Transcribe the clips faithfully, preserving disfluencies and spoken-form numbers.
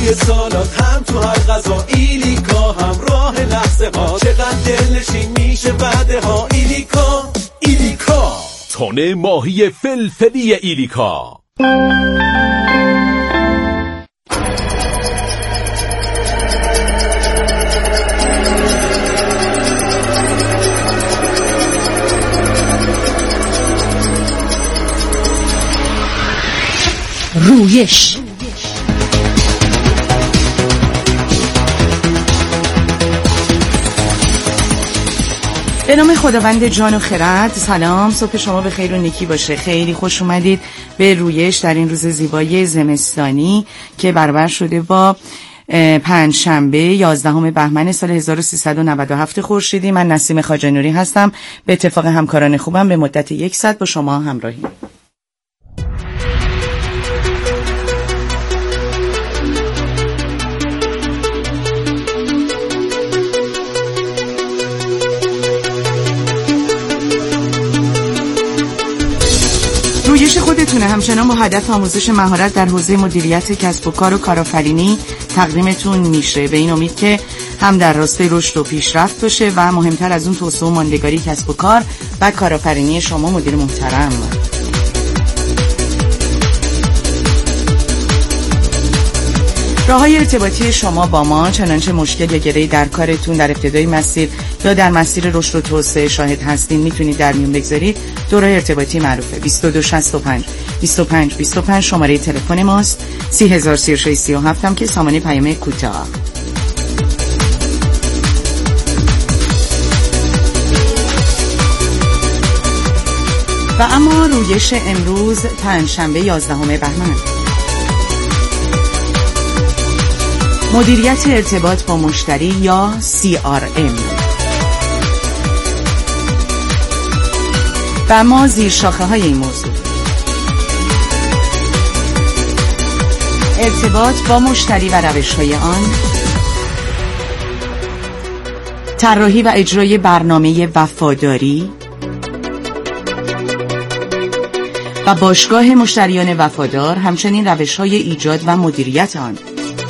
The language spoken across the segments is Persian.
توی سالات هم تو هر غذا، ایلیکا همراه لحظه ها، چقدر دلنشین میشه بعده ها. ایلیکا ایلیکا تن ماهی فلفلی ایلیکا. رویش. به نام خداوند جان و خرد. سلام، صبح شما به خیر و نیکی باشه. خیلی خوش اومدید به رویش در این روز زیبای زمستانی که برابر شده با پنج شنبه یازدهم بهمن سال هزار و سیصد و نود و هفت خورشیدی. من نسیم خواجه‌نوری هستم. به اتفاق همکاران خوبم به مدت یک ساعت با شما همراهی. رویش خودتونه همچنان با هدف آموزش مهارت در حوزه مدیریت کسب و کار و کارآفرینی تقدیمتون میشه، به این امید که هم در راستای رشد و پیشرفت باشه و مهمتر از اون توسعه و ماندگاری کسب و کار و کارآفرینی شما مدیر محترم. راه‌های ارتباطی شما با ما، چنانچه مشکل یا گره‌ای در کارتون در ابتدای مسیر یا در مسیر رشد و توسعه شاهد هستین، میتونید در میون بگذارید. دو راه ارتباطی معروفه: بیست و دو شصت و پنج بیست و پنج بیست و پنج شماره تلفن ماست، سی هزار سی و شش سی و هفت هم که سامانه پیام کوتاه. و اما رویش امروز پنجشنبه یازدهم بهمن، مدیریت ارتباط با مشتری یا سی آر ام. و ما زیر شاخه های این موضوع: ارتباط با مشتری و روش های آن، طراحی و اجرای برنامه وفاداری و باشگاه مشتریان وفادار، همچنین روش های ایجاد و مدیریت آن.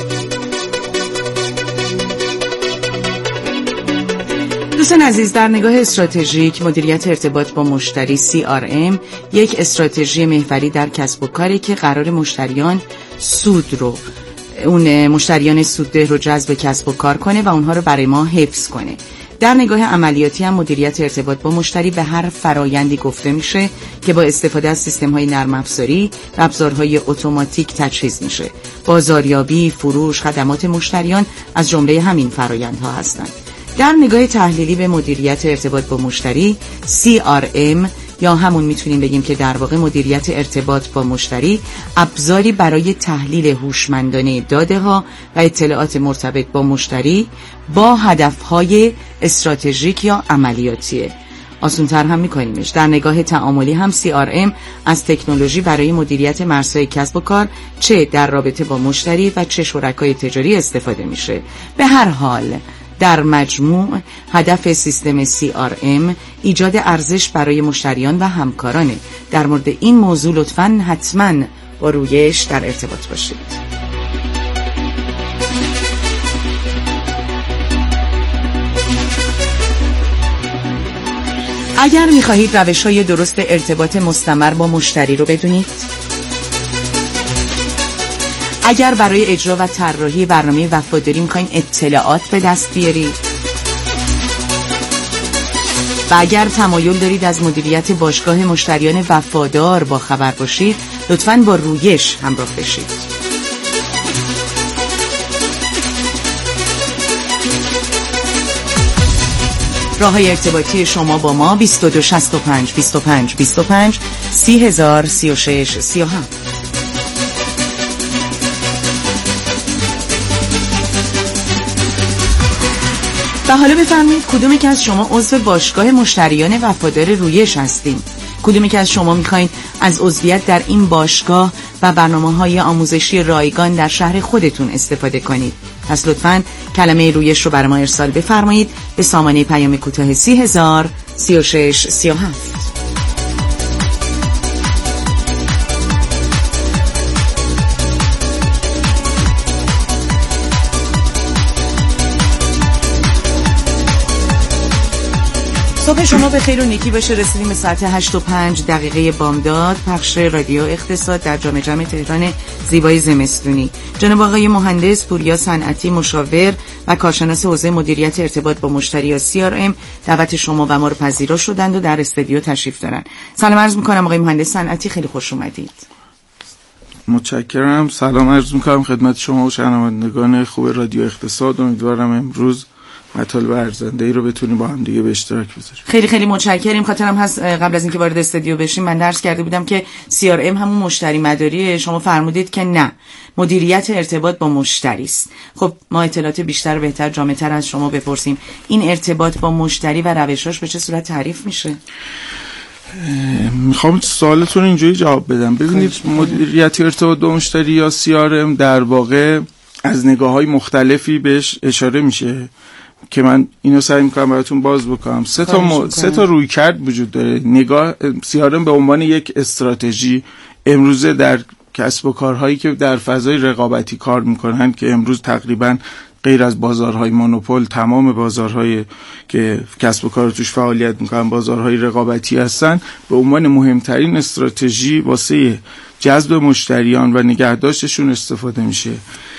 دوستان عزیز، در نگاه استراتژیک مدیریت ارتباط با مشتری سی آر ام یک استراتژی محوری در کسب و کاری که قرار مشتریان سود رو اون مشتریان سودده رو جذب کسب و کار کنه و اونها رو برای ما حفظ کنه. در نگاه عملیاتی هم مدیریت ارتباط با مشتری به هر فرایندی گفته میشه که با استفاده از سیستم‌های نرم افزاری و ابزارهای اتوماتیک تجهیز میشه. بازاریابی، فروش، خدمات مشتریان از جمله همین فرایندها هستند. در نگاه تحلیلی به مدیریت ارتباط با مشتری سی آر ام، یا همون میتونیم بگیم که در واقع مدیریت ارتباط با مشتری، ابزاری برای تحلیل هوشمندانه داده ها و اطلاعات مرتبط با مشتری با هدفهای استراتژیک یا عملیاتیه. آسان‌تر هم میکنیمش. در نگاه تعاملی هم سی آر ام از تکنولوژی برای مدیریت مرزهای کسب و کار، چه در رابطه با مشتری و چه شرکای تجاری استفاده میشه. به هر حال در مجموع هدف سیستم سی آر ام ایجاد ارزش برای مشتریان و همکارانه. در مورد این موضوع لطفاً حتماً با رویش در ارتباط باشید. اگر می‌خواهید روش‌های درست ارتباط مستمر با مشتری رو بدونید، اگر برای اجرا و طراحی برنامه وفاداری می‌خواید اطلاعات به دست بیارید و اگر تمایل دارید از مدیریت باشگاه مشتریان وفادار با خبر باشید، لطفاً با رویش همراه بشید. راه‌های ارتباطی شما با ما: بیست و دو شصت و پنج بیست و پنج بیست و پنج سی هزار سی و شش سی و هفت. و حالا بفرمایید کدومی که از شما عضو باشگاه مشتریان وفادار رویش هستین؟ کدومی که از شما میخواین از عضویت در این باشگاه و برنامه‌های آموزشی رایگان در شهر خودتون استفاده کنید؟ پس لطفاً کلمه رویش رو برای ما ارسال بفرمایید به سامانه پیام کوتاه سی هزار سی و شش سی و هفت. صبح شما به خیر و نیکی باشه. رسیدیم به ساعت هشت و پنج دقیقه بامداد، پخش رادیو اقتصاد در جام جم تهران زیبای زمستونی. جناب آقای مهندس پوریا صنعتی، مشاور و کارشناس حوزه مدیریت ارتباط با مشتری یا سی آر ام، دعوت شما و ما رو پذیرا شدند و در استودیو تشریف دارن. سلام عرض می‌کنم آقای مهندس صنعتی، خیلی خوش اومدید. متشکرم. سلام عرض می‌کنم خدمت شما و شنوندگان خوب رادیو اقتصاد. امیدوارم امروز مطالب ارزنده‌ای رو بتونیم با هم دیگه به اشتراک بذاریم. خیلی خیلی متشکرم. خاطرم هست قبل از اینکه وارد استودیو بشیم من درس کرده بودم که سی آر ام همون مشتری مداریه. شما فرمودید که نه، مدیریت ارتباط با مشتری است. خب ما اطلاعات بیشتر و بهتر جامع‌تر از شما بپرسیم. این ارتباط با مشتری و روشاش به چه صورت تعریف میشه؟ میخوام سوالتون اینجوری جواب بدم. ببینید، مدیریت ارتباط با مشتری یا سی آر ام در واقع از نگاه‌های مختلفی بهش اشاره میشه که من اینو سعی میکنم براتون باز بکنم. سه تا م... سه تا رویکرد وجود داره. نگاه سی آر ام به عنوان یک استراتژی امروزه در کسب و کارهایی که در فضای رقابتی کار میکنن، که امروز تقریبا غیر از بازارهای مونوپول تمام بازارهای که کسب و کار توش فعالیت میکنن بازارهای رقابتی هستن، به عنوان مهمترین استراتژی واسه جذب مشتریان و نگهداشتشون استفاده میشه.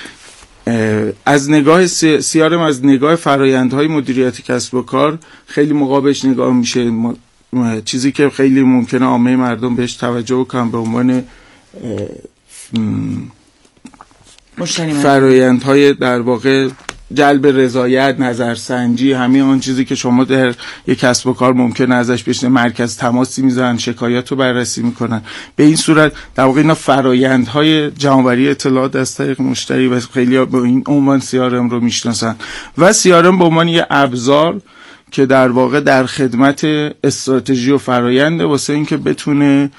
از نگاه سی آر ام، از نگاه فرآیندهای مدیریت کسب و کار خیلی مقابلش نگاه میشه. چیزی که خیلی ممکنه عامه مردم بهش توجه کنن به عنوان فرآیندهای در واقع جلب رضایت، نظرسنجی، همه آن چیزی که شما در یک کسب و کار ممکنه ازش بشنه، مرکز تماسی میذارن، شکایات رو بررسی میکنن. به این صورت در واقع اینا فرآیندهای جمع‌آوری اطلاعات از طریق مشتری و خیلی به این عنوان سی آر ام رو میشناسن. و سی آر ام به عنوان یه ابزار که در واقع در خدمت استراتژی و فراینده واسه اینکه بتونه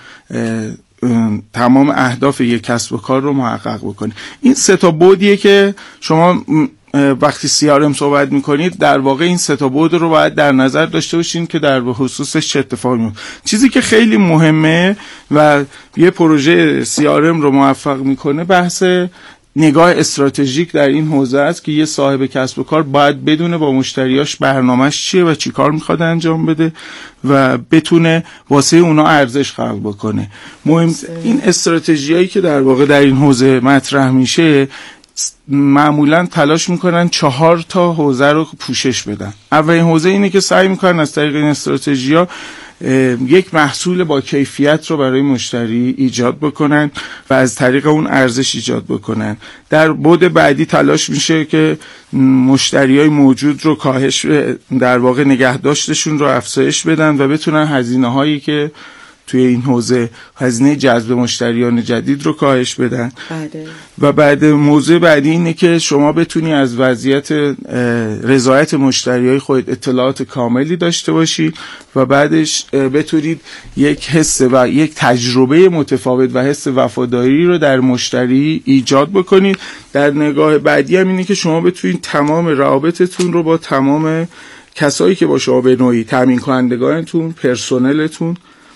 تمام اهداف یک کسب و کار رو محقق بکنه. این سه تا بعدیه که شما وقتی سی آر ام صحبت میکنید در واقع این سه تا بعد رو باید در نظر داشته باشین که در خصوصش چه اتفاقی میفته. چیزی که خیلی مهمه و یه پروژه سی آر ام رو موفق میکنه بحث نگاه استراتژیک در این حوزه است که یه صاحب کسب و کار باید بدونه با مشتریاش برنامه‌اش چیه و چی کار میخواد انجام بده و بتونه واسه اونا ارزش خلق بکنه. مهم این استراتژیایی که در واقع در این حوزه مطرح میشه معمولا تلاش میکنن چهار تا حوزه رو پوشش بدن. اولین حوزه اینه که سعی میکنن از طریق این استراتژی‌ها یک محصول با کیفیت رو برای مشتری ایجاد بکنن و از طریق اون ارزش ایجاد بکنن. در بعد بعدی تلاش میشه که مشتریای موجود رو کاهش، در واقع نگهداشتشون رو افزایش بدن و بتونن هزینه هایی که توی این حوزه، هزینه جذب مشتریان جدید رو کاهش بدن. بله. و بعد موضوع بعدی اینه که شما بتونی از وضعیت رضایت مشتریای خود اطلاعات کاملی داشته باشی و بعدش بتونید یک حس و یک تجربه متفاوت و حس وفاداری رو در مشتری ایجاد بکنید. در نگاه بعدی هم اینه که شما بتونید تمام روابطتون رو با تمام کسایی که با شما به نوعی تامین کنندگانتون، پرسنلتون،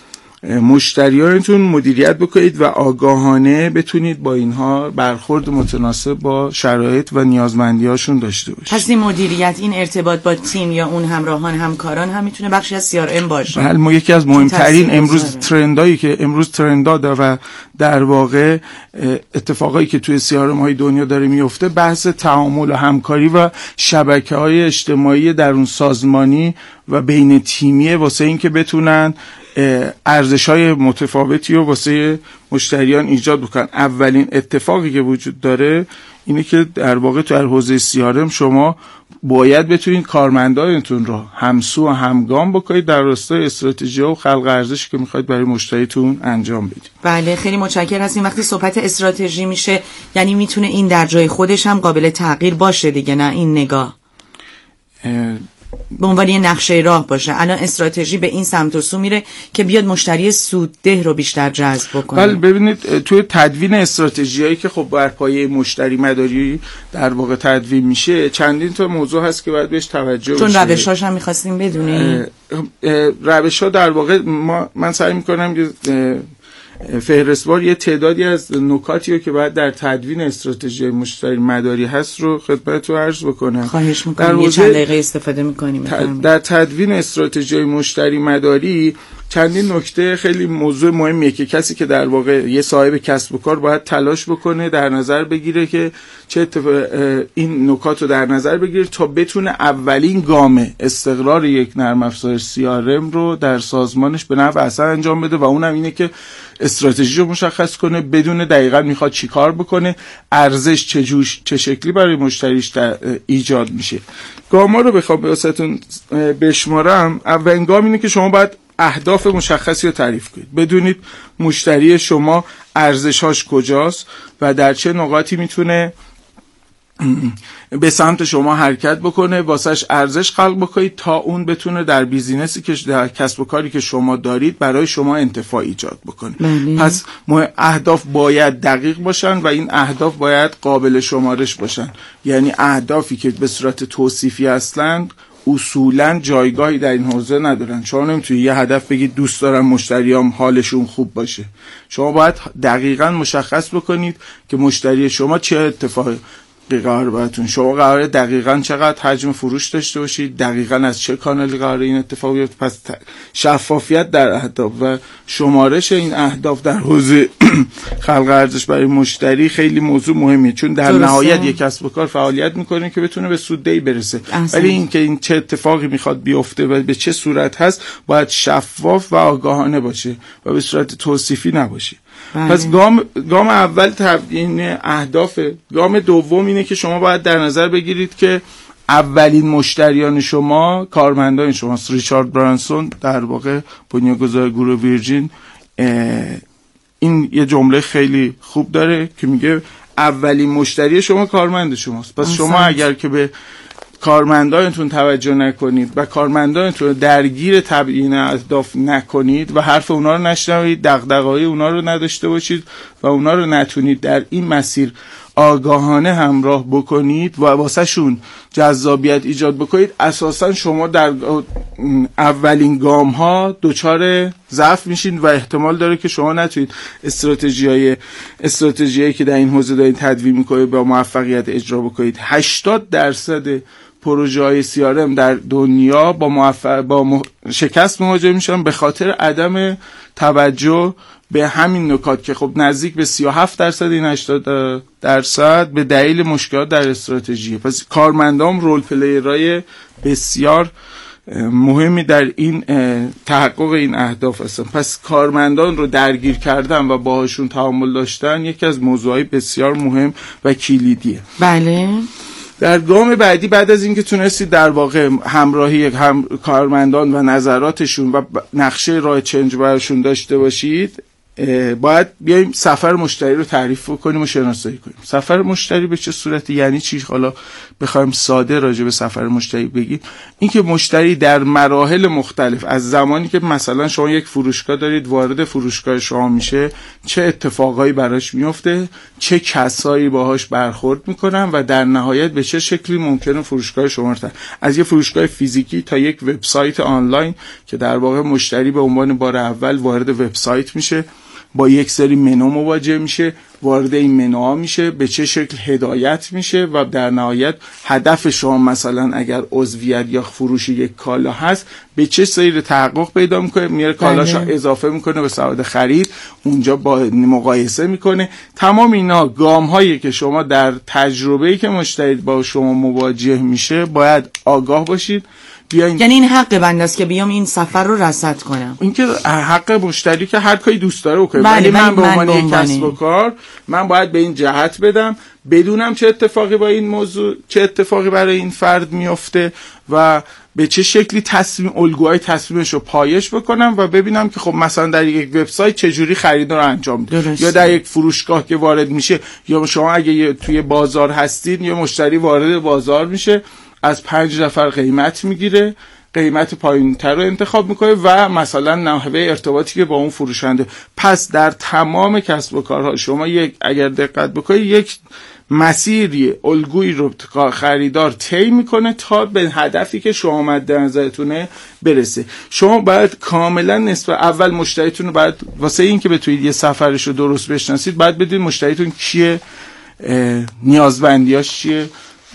مشتریانتون مدیریت بکنید و آگاهانه بتونید با اینها برخورد متناسب با شرایط و نیازمندی‌هاشون داشته باشید. پس این مدیریت، این ارتباط با تیم یا اون همراهان، همکاران هم میتونه بخشی از سی آر ام باشه. بله، ما یکی از مهمترین امروز ترندایی که امروز ترندا داره و در واقع اتفاقایی که توی سی آر ام های دنیا داره میفته بحث تعامل و همکاری و شبکه‌های اجتماعی درون سازمانی و بین تیمیه واسه اینکه بتونن ارزش‌های متفاوتی رو واسه مشتریان ایجاد بکنن. اولین اتفاقی که وجود داره اینه که در واقع تو حوزه سی آر ام شما باید بتونید کارمندانتون رو همسو و همگام بکنید در راستای استراتژی‌ها و خلق ارزشی که می‌خواید برای مشتریتون انجام بدید. بله، خیلی متشکرم هستیم. وقتی صحبت استراتژی میشه یعنی میتونه این در جای خودش هم قابل تغییر باشه دیگه، نه این نگاه به عنوان یه نقشه راه باشه. الان استراتژی به این سمت و سو میره که بیاد مشتری سودده رو بیشتر جذب بکنه. بله، ببینید توی تدوین استراتژیایی که خب بر پایه مشتری مداری در واقع تدوین میشه چندین تا موضوع هست که باید بهش توجه بشه. چون روش‌هاش هم می‌خواستیم بدونیم. روش‌ها در واقع ما من سعی می‌کنم فهرستوار یه تعدادی از نکاتی رو که باید در تدوین استراتژی مشتری مداری هست رو خدمتتون عرض بکنم. خواهش می‌کنم یه چند دقیقه استفاده می‌کنیم. در تدوین استراتژی مشتری مداری چندین نکته خیلی موضوع مهمیه که کسی که در واقع یه صاحب کسب و کار باید تلاش بکنه در نظر بگیره که چه اتفاق این نکات رو در نظر بگیره تا بتونه اولین گام استقرار یک نرم افزار سی آر ام رو در سازمانش به نفع اصلا انجام بده و اونم اینه که استراتژی رو مشخص کنه، بدون دقیقاً میخواد چی کار بکنه، ارزش چه جوش چه شکلی برای مشتریش ایجاد میشه. گاما رو بخوام واسهتون بشمارم، اولین گام اینه که شما باید اهداف مشخصی رو تعریف کنید، بدونید مشتری شما ارزش‌هاش کجاست و در چه نقاطی میتونه به سمت شما حرکت بکنه، واسش ارزش خلق بکنید تا اون بتونه در بیزینسی که در کسب و کاری که شما دارید برای شما انتفاع ایجاد بکنه. بله. پس اهداف باید دقیق باشن و این اهداف باید قابل شمارش باشن، یعنی اهدافی که به صورت توصیفی هستند اصولاً جایگاهی در این حوزه ندارن. شما نمیتونید یه هدف بگید دوست دارم مشتریام حالشون خوب باشه. شما باید دقیقاً مشخص بکنید که مشتری شما چه اتفاقی قرار براتون، شما قراره دقیقاً چقدر حجم فروش داشته باشید، دقیقاً از چه کانالی قراره این اتفاق بیفته. پس شفافیت در اهداف و شمارش این اهداف در حوزه خلق ارزش برای مشتری خیلی موضوع مهمیه، چون در درسته. نهایت یک کسب و کار فعالیت میکنه که بتونه به سوددهی برسه، ولی این که این چه اتفاقی میخواد بیفته و به چه صورت هست باید شفاف و آگاهانه باشه و به صورت توصیفی نباشه. بله. پس گام گام اول تبیین اهداف. گام دوم اینه که شما باید در نظر بگیرید که اولین مشتریان شما کارمندان شماست. ریچارد برانسون در واقع بنیانگذار گروه ویرجین این یه جمله خیلی خوب داره که میگه اولین مشتری شما کارمند شماست. پس شما اگر که به کارمندانتون توجه نکنید و کارمندانتون درگیر تبیین اهداف نکنید و حرف اونا رو نشنوید، دغدغه‌های اونا رو نداشته باشید و اونا رو نتونید در این مسیر آگاهانه همراه بکنید و واسه شون جذابیت ایجاد بکنید، اساسا شما در اولین گام ها دچار ضعف میشین و احتمال داره که شما نتونید استراتژیای استراتژیایی که در این حوزه دارید تدوین میکنید با موفقیت اجرا بکنید. هشتاد درصد پروژه های سی آر ام در دنیا با موفق با مح... شکست مواجه میشن به خاطر عدم توجه به همین نکات که خب نزدیک به سی و هفت درصد این هشتاد درصد به دلیل مشکلات در استراتژی. پس کارمندان رول پلیرای بسیار مهمی در این تحقق این اهداف هستن. پس کارمندان رو درگیر کردن و باهاشون تعامل داشتن یکی از موضوعات بسیار مهم و کلیدیه. بله. در گام بعدی بعد از اینکه تونستید در واقع همراهی هم کارمندان و نظراتشون و نقشه راه چنج براشون داشته باشید، باید بیایم سفر مشتری رو تعریف کنیم و شناسایی کنیم. سفر مشتری به چه صورتی، یعنی چی؟ حالا بخوایم ساده راجع به سفر مشتری بگیم، این که مشتری در مراحل مختلف از زمانی که مثلا شما یک فروشگاه دارید وارد فروشگاه شما میشه چه اتفاقایی براش میفته، چه کسایی باهاش برخورد میکنن و در نهایت به چه شکلی ممکنه فروشگاه شما رو از یه فروشگاه فیزیکی تا یک وبسایت آنلاین که در واقع مشتری به عنوان بار اول وارد وبسایت میشه، با یک سری منو مواجه میشه، وارد این منوها میشه، به چه شکل هدایت میشه و در نهایت هدف شما مثلا اگر عضویت یا فروش یک کالا هست به چه سیر تحقق پیدا میکنه، میاره کالاشو اضافه میکنه به سواد خرید، اونجا با مقایسه میکنه. تمام اینا گام هایی که شما در تجربه‌ای که مشتری با شما مواجه میشه باید آگاه باشید. بیاین. یعنی این حق بنده است که بیام این سفر رو رصد کنم. این که حق مشتری که هر کاری دوست داره بکنه، ولی من به عنوان یک کسب و کار من باید به این جهت بدم، بدونم چه اتفاقی با این موضوع چه اتفاقی برای این فرد میفته و به چه شکلی تصمیم الگوهای تصمیمش رو پایش بکنم و ببینم که خب مثلا در یک وبسایت چه جوری خرید رو انجام میده، یا در یک فروشگاه که وارد میشه، یا شما اگه توی بازار هستید یا مشتری وارد بازار میشه از پنج نفر قیمت میگیره قیمت پایین‌تر رو انتخاب میکنه و مثلا نحوه ارتباطی که با اون فروشنده. پس در تمام کسب و کارها شما یک اگر دقت بکنید یک مسیری الگویی رو خریدار طی میکنه تا به هدفی که شما مد نظرتونه برسه. شما باید کاملا نسبت اول مشتریتون رو باید واسه این که بتونید یه سفرش رو درست بشناسید باید بدونید مشتریتون کیه، نیازمندیاش چیه،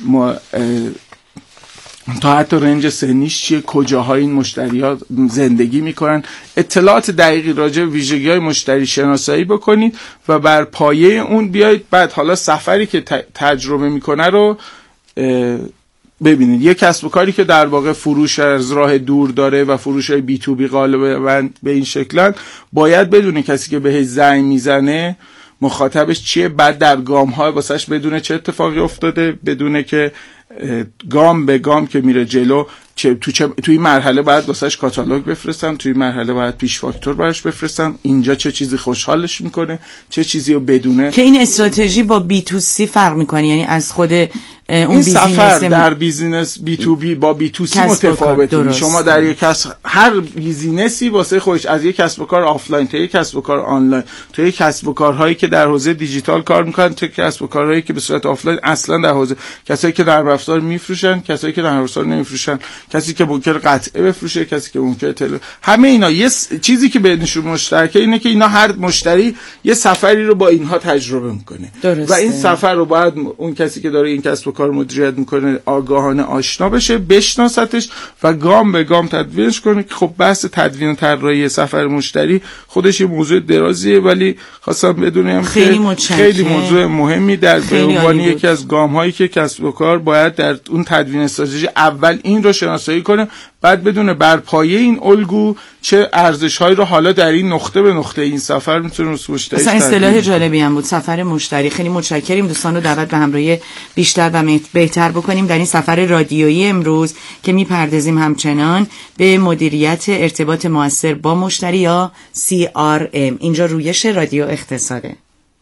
تا حتی رنج سنیش چیه، کجاهای این مشتری ها زندگی میکنن، اطلاعات دقیقی راجع به ویژگی های مشتری شناسایی بکنید و بر پایه اون بیایید بعد حالا سفری که تجربه میکنه رو ببینید. یک کسب و کاری که در واقع فروش از راه دور داره و فروش های بی تو بی غالبا به این شکلن باید بدونه کسی که بهش زنگ میزنه مخاطبش چیه، بعد در گام های واسش بدونه چه اتفاقی افتاده، بدونه که گام به گام که میره جلو چه تو چه توی مرحله باید واسش کاتالوگ بفرستم، توی مرحله باید پیش فاکتور براش بفرستم، اینجا چه چیزی خوشحالش میکنه، چه چیزی رو بدونه. که این استراتژی با بی تو سی فرق میکنه، یعنی از خود اون این سفر در بیزینس بی تو بی با بی تو سی متفاوته. شما در یک کسب هر بیزینسی واسه خودش از یک کسب و کار آفلاین تا یک کسب و کار آنلاین، تا یک کسب و کارهایی که در حوزه دیجیتال کار میکنن، تا کسب و کارهایی که به صورت آفلاین اصلا در حوزه، کسایی که نرم افزار میفروشن، کسایی که نرم افزار نمیفروشن، کسی که ممکنه قطعه بفروشه، کسی که ممکنه تل... همه اینا یه س... چیزی که بینشون مشترکه اینه که اینا هر مشتری یه سفری رو با اینها تجربه میکنه و این سفر رو باید اون کسی که داره این کسب و کار مدیریت میکنه آگاهانه آشنا بشه، بشناستش و گام به گام تدوینش کنه. که خب بحث تدوین و طراحی سفر مشتری خودش یه موضوع درازیه، ولی خواستم بدونم خیلی که خیلی موضوع مهمی در به عنوان یکی از گام هایی که کسب و کار باید در اون تدوین استراتژی اول این رو شناسایی کنه، بعد بدونه بر پایه این الگو چه ارزش‌هایی رو حالا در این نقطه به نقطه این سفر میتونه مشتری. مثلا اصطلاح جالبی هم بود سفر مشتری. خیلی متشکریم. دوستان رو دعوت به همراهی بیشتر و بهتر بکنیم در این سفر رادیویی امروز که میپردازیم همچنان به مدیریت ارتباط مؤثر با مشتری یا سی آر ام. اینجا رویش رادیو اقتصاده.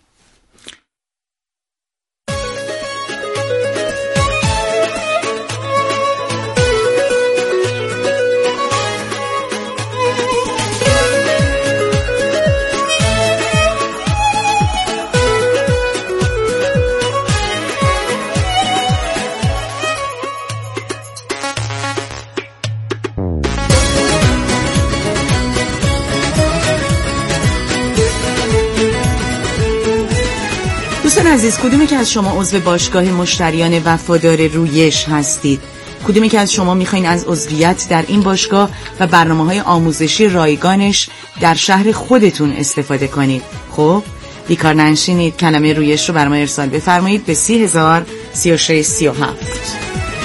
دوستان عزیز، کدومی که از شما عضو باشگاه مشتریان وفادار رویش هستید؟ کدومی که از شما میخواین از عضویت در این باشگاه و برنامه‌های آموزشی رایگانش در شهر خودتون استفاده کنید؟ خب بیکار ننشینید، کلمه رویش رو برام ارسال بفرمایید به سی هزار سی و شش سی و هفت.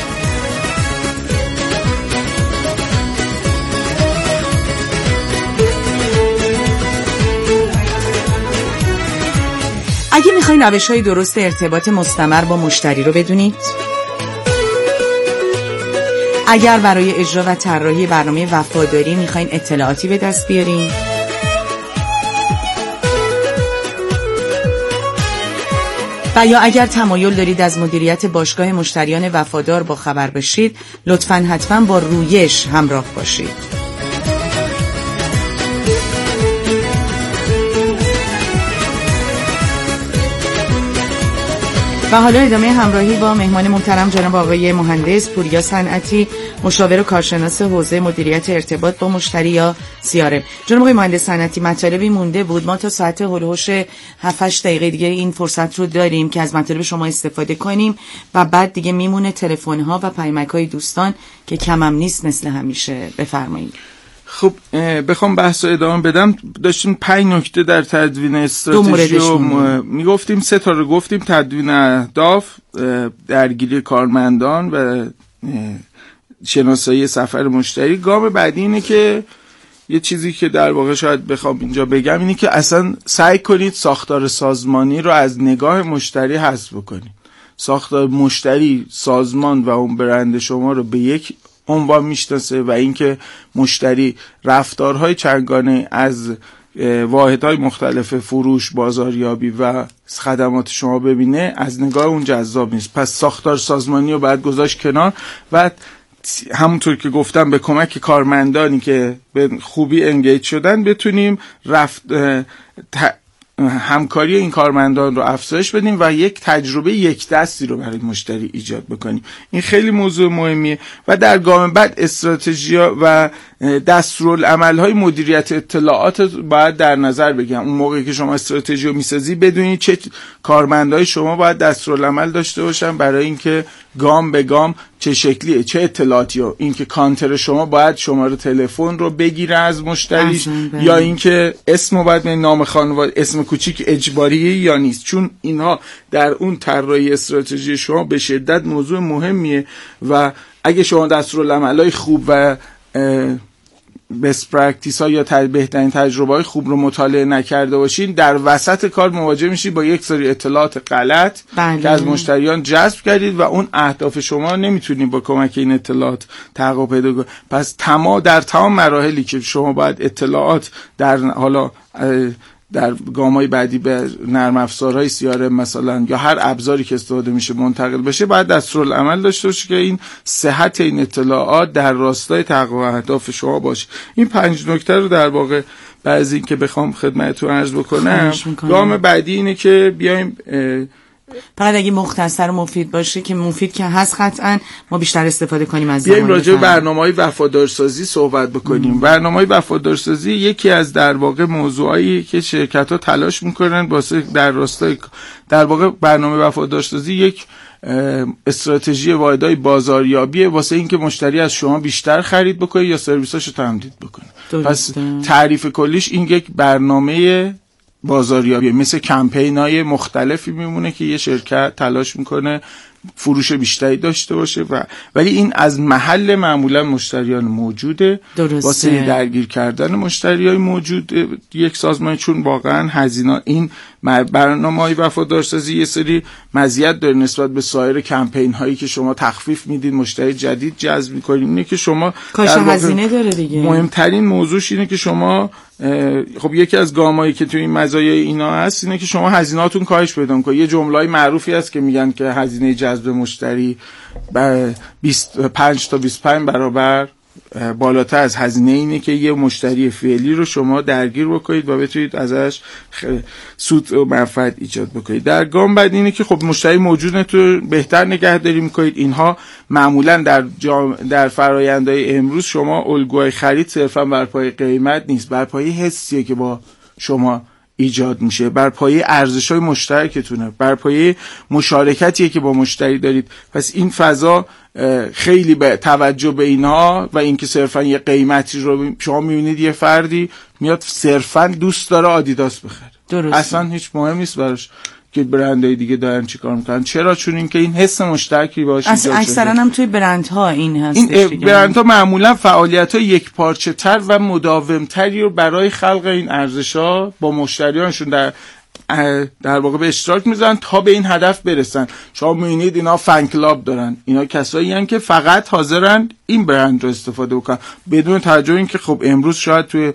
اگه میخواین روش‌های درست ارتباط مستمر با مشتری رو بدونید، اگر برای اجرا و طراحی برنامه وفاداری میخواین اطلاعاتی به دست بیارین، و یا اگر تمایل دارید از مدیریت باشگاه مشتریان وفادار با خبر بشید، لطفاً حتما با رویش همراه باشید. و حالا ادامه همراهی با مهمان محترم جناب آقای مهندس پوریا صنعتی، مشاور و کارشناس حوزه مدیریت ارتباط با مشتری یا سی آر ام. جناب آقای مهندس صنعتی، مطالبی مونده بود، ما تا ساعت هولوش هفت هشت دقیقه دیگه این فرصت رو داریم که از مطالب شما استفاده کنیم و بعد دیگه میمونه تلفن ها و پیامک های دوستان که کمم نیست مثل همیشه. بفرمایید. خب بخوام بحث رو ادامه بدم، داشتیم پنج نکته در تدوین استراتژی رو میگفتیم، سه تا رو گفتیم: تدوین اهداف، درگیری کارمندان و شناسایی سفر مشتری. گام بعدی اینه که یه چیزی که در واقع شاید بخوام اینجا بگم اینه که اصلا سعی کنید ساختار سازمانی رو از نگاه مشتری حذف بکنید. ساختار مشتری، سازمان و اون برند شما رو به یک عنوان میشناسه و اینکه مشتری رفتارهای چندگانه از واحدهای مختلف فروش، بازاریابی و خدمات شما ببینه از نگاه اون جذاب نیست. پس ساختار سازمانی رو باید گذاشت کنار و همونطور که گفتم به کمک کارمندانی که به خوبی انگیج شدن بتونیم رفت همکاری این کارمندان رو افزایش بدیم و یک تجربه یک دستی رو برای مشتری ایجاد بکنیم. این خیلی موضوع مهمیه. و در گام بعد استراتژی‌ها و دستورالعمل‌های مدیریت اطلاعات باید در نظر بگیرم. اون موقعی که شما استراتژی رو می‌سازی بدونید چه کارمندای شما باید دستورالعمل داشته باشن برای اینکه گام به گام چه شکلیه، چه اطلاعاتی رو، اینکه کانتر شما باید شماره تلفن رو بگیره از مشتریش یا اینکه اسم باید به نام خانواده، اسم کوچیک اجباریه یا نیست، چون اینها در اون طراحی استراتژی شما به شدت موضوع مهمیه. و اگه شما دستورالعمل‌های خوب و بست پرکتیس ها یا بهترین تجربه های خوب رو مطالعه نکرده باشین، در وسط کار مواجه میشید با یک سری اطلاعات غلط بله. که از مشتریان جذب کردید و اون اهداف شما نمیتونید با کمک این اطلاعات تحقق پیدا کنید. پس تمام در تمام مراحلی که شما باید اطلاعات در حالا در گام‌های بعدی به نرم افزارهای سی آر ام مثلا یا هر ابزاری که استفاده میشه منتقل بشه، باید دستورالعمل داشته باشه که این صحت این اطلاعات در راستای تحقق اهداف شما باشه. این پنج نکته رو در واقع بعضی این که بخوام خدمتتون عرض بکنم. گام بعدی اینه که بیایم فقط اگه مختصر و مفید باشه، که مفید که هست قطعا ما بیشتر استفاده کنیم از بیایم راجع به برنامه‌های وفادارسازی صحبت بکنیم. برنامه‌های وفادارسازی یکی از در واقع موضوعایی که شرکت‌ها تلاش می‌کنن واسه در راستای در واقع برنامه وفادارسازی یک استراتژی واحدهای بازاریابی واسه اینکه مشتری از شما بیشتر خرید بکنه یا سرویساشو تمدید بکنه. پس تعریف کلیش این یک برنامه بازاریابی مثل کمپینای مختلفی میمونه که یه شرکت تلاش میکنه فروش بیشتری داشته باشه و ولی این از محل معمولا مشتریان موجوده درسته. واسه درگیر کردن مشتریای موجود یک سازمان، چون واقعا هزینه این برنامه‌های وفادارسازی یه سری مزیت داره نسبت به سایر کمپین هایی که شما تخفیف میدید، مشتری جدید جذب می‌کنید. اینه که شما کاش هزینه داره دیگه. مهمترین موضوعش اینه که شما خب یکی از گامایی که تو این مزایای اینا هست اینه که شما هزینه‌هاتون کاهش پیدا می‌کنه. یه جمله‌ای معروفی هست که میگن که هزینه جذب مشتری بیست و پنج تا بیست و پنج برابر بالاتر از هزینه اینه که یه مشتری فعلی رو شما درگیر بکنید و بتونید ازش سود و منفعت ایجاد بکنید. در گام بعد اینه که خب مشتری موجودتون بهتر نگهداری میکنید. اینها معمولا در جام... در فرآیندهای امروز شما الگوهای خرید صرفا بر پایه قیمت نیست، بر پایه حسیه که با شما ایجاد میشه، بر پایه ارزش‌های مشترکتونه، بر پایه مشارکتیه که با مشتری دارید. پس این فضا خیلی به توجه به اینها و اینکه صرفا یه قیمتی رو شما میبینید یه فردی میاد صرفا دوست داره آدیداس بخره، درست. اصلا هیچ مهم نیست براش که برندهای دیگه دارن چیکار میکنن. چرا؟ چون اینکه این حس مشترکی باشه. اصلا اکثرا هم توی برندها این هست. این برندها معمولا فعالیت‌های یکپارچه تر و مداومتری رو برای خلق این ارزش‌ها با مشتریانشون در در واقع به اشتراک میذارن تا به این هدف برسن. شما می‌بینید اینا فن کلاب دارن، اینا کسایی هستن که فقط حاضرن این برند رو استفاده بکنن بدون توجه اینکه خب امروز شاید توی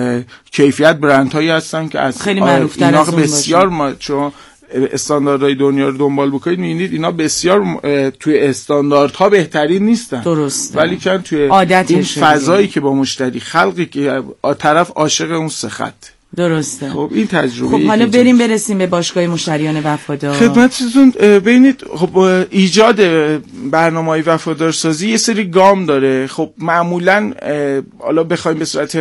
کیفیت برندهایی هستن که از خیلی معروف‌تر از اون بسیار ما شما استانداردهای دنیا رو دنبال بکنید می‌بینید اینا بسیار توی استانداردها بهترین نیستن، درسته، ولی کن توی این فضایی که با مشتری خلقی که طرف عاشق اون سخت. درسته. خب این تجربه. خب حالا بریم برسیم به باشگاه مشتریان وفادار. خدمتتون ببینید خب ایجاد برنامه‌های وفادارسازی یه سری گام داره. خب معمولاً حالا بخوایم به صورت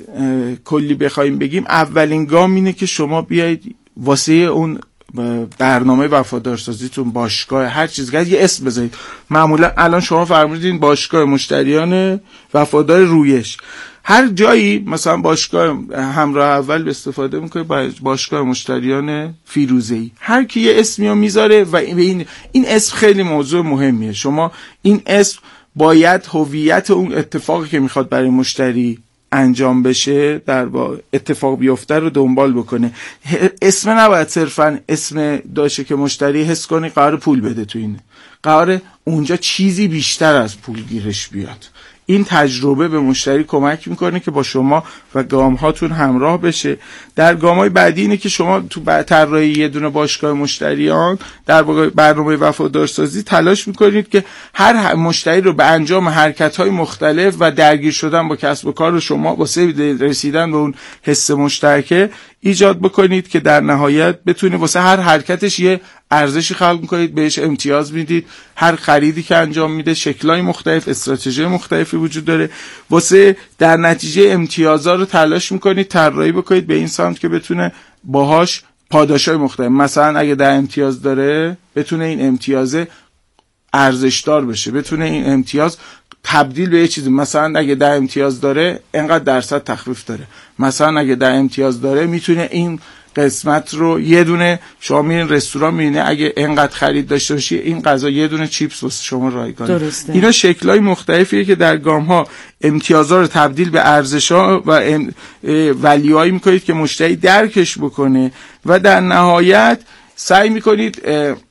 کلی بخوایم بگیم اولین گام اینه که شما بیایید واسه اون برنامه وفادارسازیتون باشگاه هر چیز یه اسم بذارید. معمولا الان شما فرمودین باشگاه مشتریان وفادار رویش، هر جایی مثلا باشگاه همراه اول استفاده میکنه، باشگاه مشتریان فیروزه‌ای، هر کی یه اسمی رو میذاره و این این اسم خیلی موضوع مهمیه. شما این اسم باید هویت اون اتفاقی که میخواد برای مشتری انجام بشه در با اتفاق بیفته رو دنبال بکنه. اسم نباید صرفا اسم داشه که مشتری حس کنه قرار پول بده تو اینه، قرار اونجا چیزی بیشتر از پول گیرش بیاد. این تجربه به مشتری کمک میکنه که با شما و گام هاتون همراه بشه. در گام های بعدی اینه که شما تو طراحی یه دونه باشگاه مشتریان در برنامه وفادارسازی تلاش میکنید که هر مشتری رو به انجام حرکت های مختلف و درگیر شدن با کسب و کار شما واسه رسیدن به اون حس مشترکه ایجاد بکنید که در نهایت بتونه واسه هر حرکتش یه ارزشی خلق میکنید، بهش امتیاز میدید. هر خریدی که انجام میده شکل‌های مختلف، استراتژی مختلفی وجود داره، واسه در نتیجه امتیازها رو تلاش میکنید طراحی بکنید به این سمت که بتونه باهاش پاداشای مختلف، مثلا اگه ده امتیاز داره بتونه این امتیاز ارزشدار بشه، بتونه این امتیاز تبدیل به یه چیزی، مثلا اگه ده امتیاز داره اینقدر درصد تخفیف داره، مثلا اگه ده امتیاز داره میتونه این قسمت رو یه دونه، شما میرین رستوران میبینه اگه اینقدر خرید داشته باشی این غذا یه دونه چیپس واسه شما رایگانه. درسته. اینا شکل‌های مختلفیه که در گام ها امتیازها رو تبدیل به ارزش‌ها و ولیوهایی میکنید که مشتری درکش بکنه و در نهایت سعی میکنید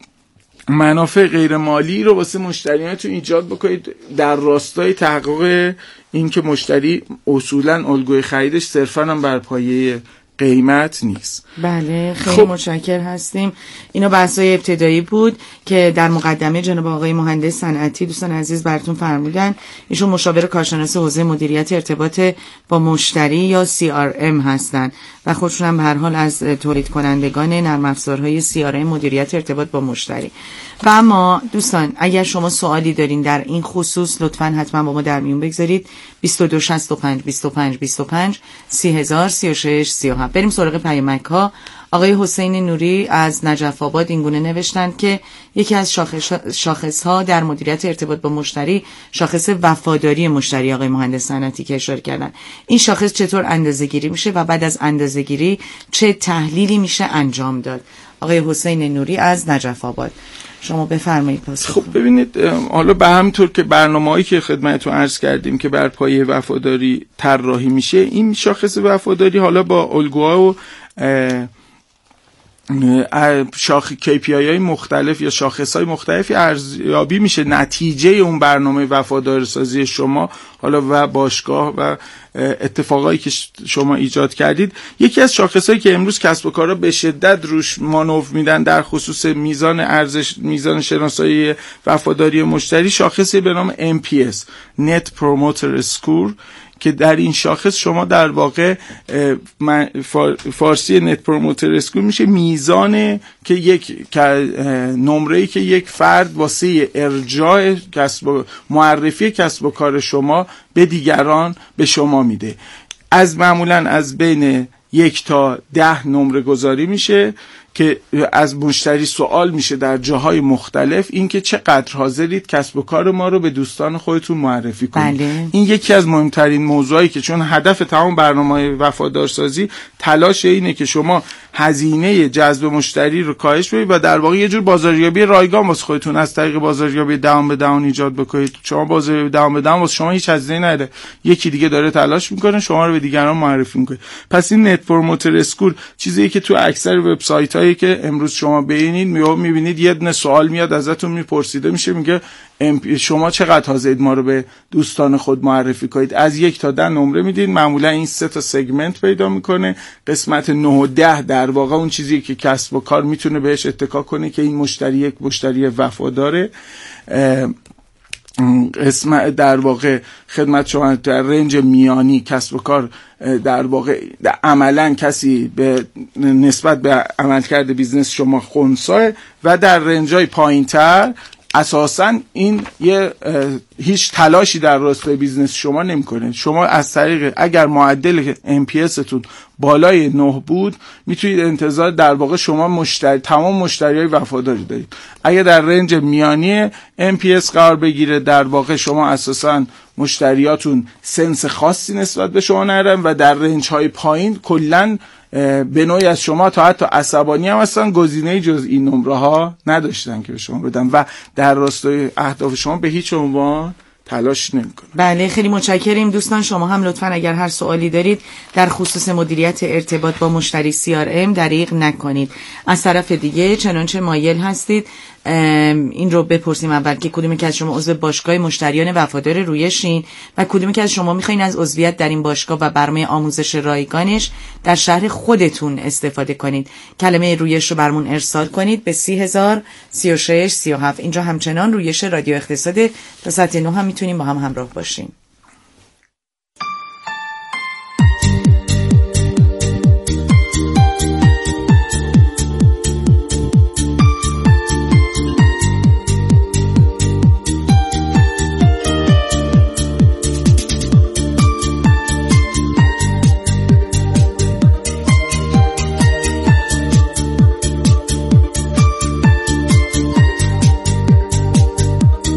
منافع غیر مالی رو واسه مشتریانتون ایجاد بکنید در راستای تحقق این که مشتری اصولاً الگوی خریدش صرفاً هم بر پایه قیمت نیست. بله خیلی خب. متشکر هستیم. اینا بحث‌های ابتدایی بود که در مقدمه جناب آقای مهندس صنعتی دوستان عزیز براتون فرمودن. ایشون مشاور کارشناس حوزه مدیریت ارتباط با مشتری یا سی آر ام هستن و خودشون هم به هر حال از تولید کنندگان نرم افزارهای سی آر ام مدیریت ارتباط با مشتری. و اما دوستان اگر شما سوالی دارین در این خصوص لطفاً حتما با ما در میون بگذارید. بیست و دو شصت و پنج بیست و پنج بیست و پنج سی هزار سی و شش سی و هفت. بریم سراغ پیامک ها. آقای حسین نوری از نجف آباد اینگونه نوشتند که یکی از شاخص, شاخص ها در مدیریت ارتباط با مشتری شاخص وفاداری مشتری. آقای مهندس صنعتی که اشاره کردن این شاخص چطور اندازه گیری میشه و بعد از اندازه گیری چه تحلیلی میشه انجام داد؟ آقای حسین نوری از نجف آباد شما بفرمایید پاسخ. خب ببینید حالا به همطور که برنامه‌ای که خدمتتون عرض کردیم که بر پایه وفاداری طراحی میشه، این شاخص وفاداری حالا با الگوها و شاخ کی پی آی های مختلف یا شاخص های مختلفی ارزیابی میشه. نتیجه اون برنامه وفادارسازی شما حالا و باشگاه و اتفاقایی که شما ایجاد کردید، یکی از شاخصایی که امروز کسب و کارها به شدت روش مانور میدن در خصوص میزان ارزش، میزان شناسایی وفاداری مشتری، شاخصی به نام ام پی اس Net Promoter Score که در این شاخص شما در واقع فارسی نت پروموتر اسکور میشه میزان که یک نمره‌ای که یک فرد واسه ارجاع کسب و معرفی کسب و کار شما به دیگران به شما میده. از معمولا از بین یک تا ده نمره گذاری میشه که از مشتری سوال میشه در جاهای مختلف اینکه چقدر حاضرید کسب و کار ما رو به دوستان خودتون معرفی کنید. بله. این یکی از مهمترین موضوعایی که چون هدف تمام برنامه‌های وفادارسازی تلاش اینه که شما هزینه جذب مشتری رو کاهش بدید و در واقع یه جور بازاریابی رایگان واسه خودتون از طریق بازاریابی دهان به دهان ایجاد بکنید. شما بازاریابی دهان به دهان واسه شما هیچ هزینه‌ای نداره، یکی دیگه داره تلاش میکنه شما رو به دیگران معرفی میکنه. پس این نت پروموتر اسکور چیزیه که تو اکثر وبسایت‌هایی که امروز شما ببینید میبینید یه دونه سوال میاد ازتون میپرسیده میشه میگه شما چقدر حاضرید ما رو به دوستان خود معرفی کنید. از یک تا ده نمره میدید. معمولا این سه تا سگمنت پیدا میکنه. قسمت نه و ده در واقع اون چیزی که کسب و کار میتونه بهش اتکا کنه که این مشتری یک مشتری وفاداره. قسمت در واقع خدمت شما در رنج میانی کسب و کار در واقع عملا کسی به نسبت به عملکرد بیزنس شما خنثی و در رنجای پایینتر اساساً این یه هیچ تلاشی در راستای بیزنس شما نمیکنه. شما از طریق اگر معدل ام پی اس تون بالای نه بود میتونید انتظار در واقع شما مشتری تمام مشتریای وفاداری دارید. اگر در رنج میانی ام پی اس قرار بگیره در واقع شما اساساً مشتریاتون سنس خاصی نسبت به شما ندارن و در رنج های پایین کلاً به نوعی از شما تا حتی عصبانی هم هستن، گزینه جز این نمره ها نداشتن که به شما بدن و در راستای اهداف شما به هیچ عنوان تلاش نمی‌کنه. بله خیلی متشکریم دوستان. شما هم لطفاً اگر هر سوالی دارید در خصوص مدیریت ارتباط با مشتری سی آر ام دریغ نکنید. از طرف دیگه چنانچه مایل هستید این رو بپرسیم اول که کدومی که از شما عضو باشگاه مشتریان وفادار رویشین و کدومی که از شما میخواین از عضویت در این باشگاه و برنامه آموزش رایگانش در شهر خودتون استفاده کنید. کلمه رویش رو برمون ارسال کنید به سی هزار سی و شش سی و هفت. اینجا همچنان رویش رادیو اقتصاد تا ساعت نه هم میتونیم با هم همراه باشیم.